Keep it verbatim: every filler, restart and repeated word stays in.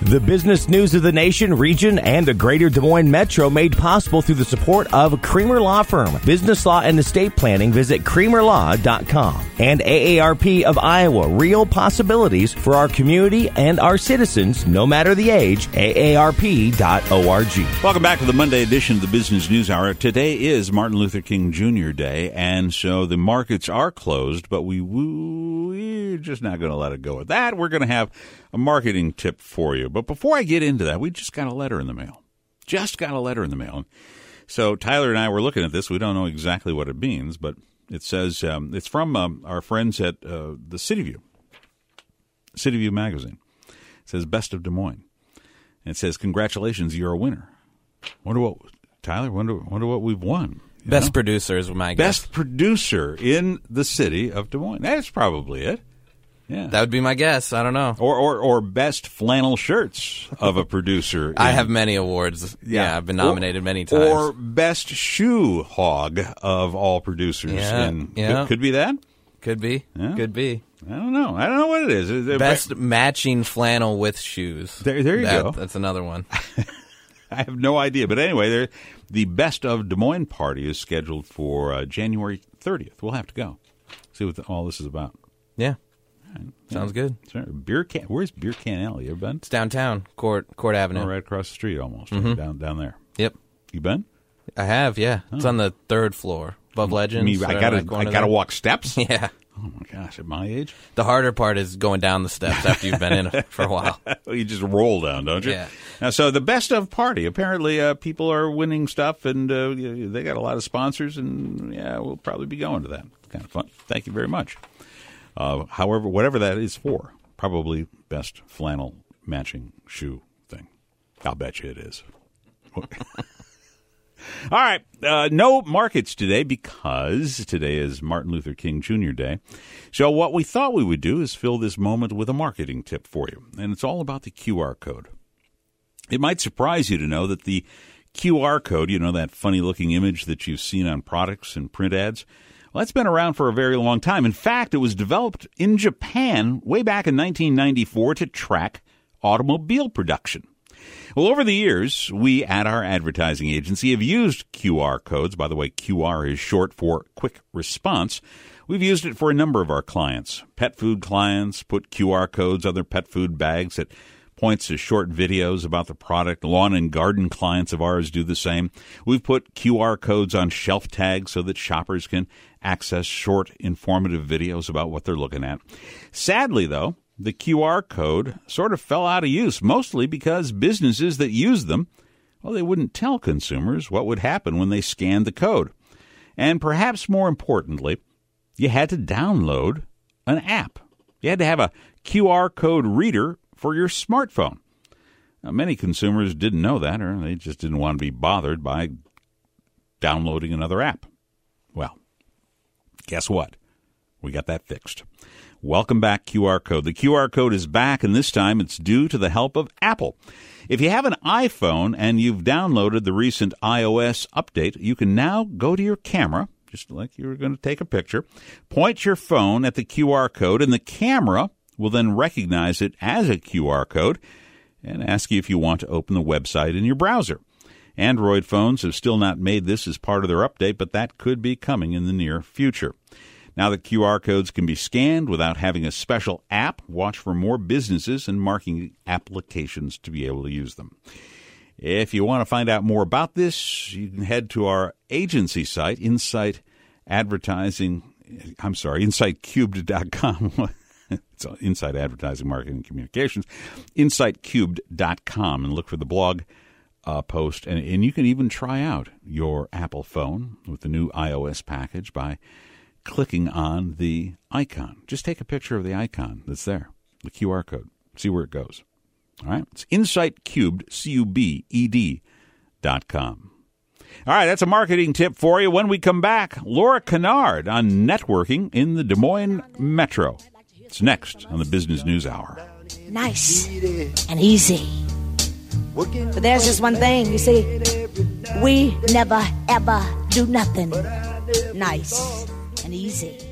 The business news of the nation, region, and the greater Des Moines Metro made possible through the support of Creamer Law Firm. Business law and estate planning, visit creamer law dot com. And A A R P of Iowa, real possibilities for our community and our citizens, no matter the age, A A R P dot org. Welcome back to the Monday edition of the Business News Hour. Today is Martin Luther King Junior Day, and so the markets are closed, but we, we're just not going to let it go at that. We're going to have a marketing tip for you. But before I get into that, we just got a letter in the mail. Just got a letter in the mail. So Tyler and I were looking at this. We don't know exactly what it means, but it says um, it's from um, our friends at uh, the City View, City View magazine. It says Best of Des Moines. And it says, congratulations, you're a winner. Wonder what, Tyler, wonder, wonder what we've won. Best know? producer is my guess. Best producer in the city of Des Moines. That's probably it. Yeah, that would be my guess. I don't know. Or or, or best flannel shirts of a producer. I have many awards. Yeah, yeah I've been nominated or, many times. Or best shoe hog of all producers. Yeah, and yeah. Could, could be that? Could be. Yeah. Could be. I don't know. I don't know what it is. Best matching flannel with shoes. There, there you that, go. That's another one. I have no idea. But anyway, there, the Best of Des Moines party is scheduled for uh, January thirtieth. We'll have to go. See what the, all this is about. Yeah. Right. Sounds good. Sorry, Beer Can. Where's Beer Can Alley? You ever been? It's downtown, Court Court Avenue. Oh, right across the street almost. Mm-hmm. Down down there. Yep. You been? I have, yeah. Oh. It's on the third floor, above Legends. Me, I gotta, I gotta walk steps? Yeah. Oh, my gosh, at my age? The harder part is going down the steps after you've been in it for a while. Well, you just roll down, don't you? Yeah. Now, so the Best of party. Apparently, uh, people are winning stuff, and uh, they got a lot of sponsors, and, yeah, we'll probably be going to that. It's kind of fun. Thank you very much. Uh, however, whatever that is for, probably best flannel matching shoe thing. I'll bet you it is. All right, uh, no markets today because today is Martin Luther King Junior Day. So what we thought we would do is fill this moment with a marketing tip for you, and it's all about the Q R code. It might surprise you to know that the Q R code, you know, that funny-looking image that you've seen on products and print ads, well, that's been around for a very long time. In fact, it was developed in Japan way back in nineteen ninety-four to track automobile production. Well, over the years, we at our advertising agency have used Q R codes. By the way, Q R is short for Quick Response. We've used it for a number of our clients. Pet food clients put Q R codes on their pet food bags that points to short videos about the product. Lawn and garden clients of ours do the same. We've put Q R codes on shelf tags so that shoppers can access short, informative videos about what they're looking at. Sadly, though, the Q R code sort of fell out of use, mostly because businesses that use them, well, they wouldn't tell consumers what would happen when they scanned the code. And perhaps more importantly, you had to download an app. You had to have a Q R code reader for your smartphone. Now, many consumers didn't know that, or they just didn't want to be bothered by downloading another app. Well, guess what? We got that fixed. Welcome back, Q R code. The Q R code is back, and this time it's due to the help of Apple. If you have an iPhone and you've downloaded the recent iOS update, you can now go to your camera, just like you were going to take a picture, point your phone at the Q R code, and the camera will then recognize it as a Q R code and ask you if you want to open the website in your browser. Android phones have still not made this as part of their update, but that could be coming in the near future. Now that Q R codes can be scanned without having a special app, watch for more businesses and marketing applications to be able to use them. If you want to find out more about this, you can head to our agency site, Insight Advertising, I'm sorry, insight cubed dot com. It's Insight Advertising, Marketing, and Communications, insight cubed dot com, and look for the blog uh, post. And, and you can even try out your Apple phone with the new iOS package by clicking on the icon. Just take a picture of the icon that's there, the Q R code. See where it goes. All right? It's Insight Cubed, C U B E D, dot com. All right, that's a marketing tip for you. When we come back, Laura Kennard on networking in the Des Moines Metro. It's next on the Business News Hour. Nice and easy. But there's just one thing, you see. We never, ever do nothing nice and easy.